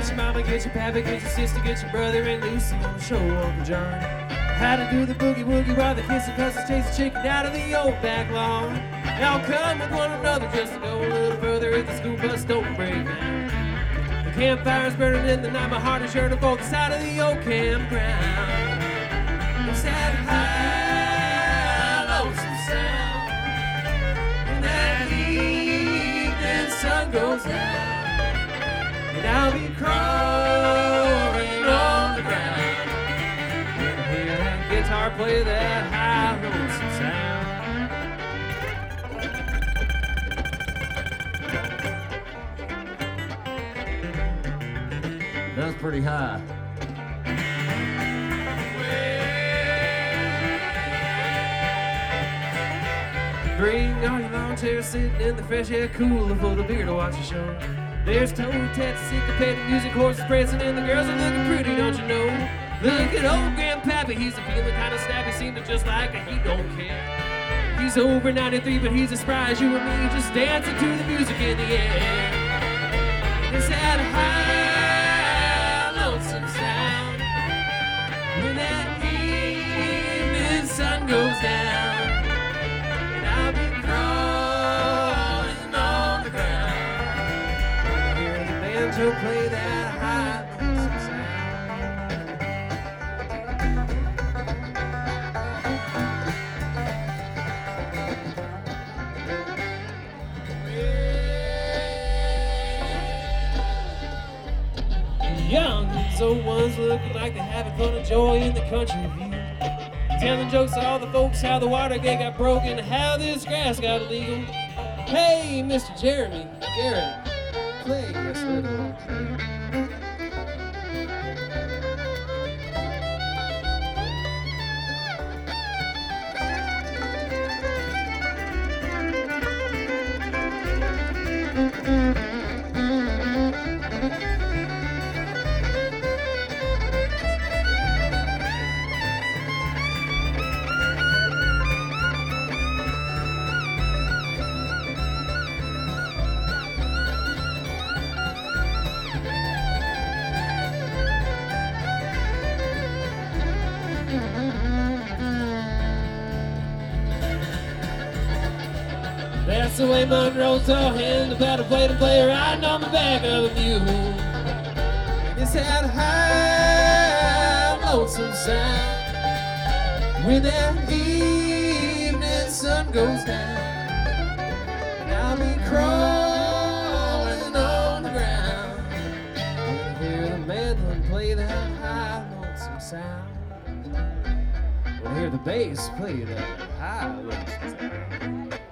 Get your mama, get your papa, get your sister, get your brother, and Lucy on the show, Uncle John. How to do the boogie woogie while they're kissing cousins, chasing chicken out of the old back lawn. Y'all come with one another just to go a little further if the school bus don't break down. The campfire's burning in the night, my heart is yearning for the side of the old campground. It's that high, lonesome sound when that evening sun goes down. And I'll be crawling on the ground when I hear that guitar play that high, lonesome sound. That's pretty high. Bring all your lawn chairs sitting in the fresh air cooler full of beer to watch the show. There's toe-tats, syncopated music, horses prancing, and the girls are looking pretty, don't you know? Look at old Grandpappy, he's a feeling kind of snappy, seemed to just like it, he don't care. He's over 93, but he's as spry as you and me, just dancing to the music in the air. It's that high, lonesome sound when that evening sun goes down. And I'll be crawling on the ground. Hear the banjo play that high, lonesome sound. Young, these old ones looking like they're having fun and joy in the country view. Telling jokes to all the folks how the Watergate got broken, how this grass got illegal. Hey, Mr. Jeremy, Garrett, play us a little. That's the way Monroe's talking about a play to play riding on the back of a mule. And it's that high, lonesome sound when that evening sun goes down. And I'll be crawling on the ground when I hear the mandolin play that high, lonesome sound. When I hear the bass play that high, lonesome sound.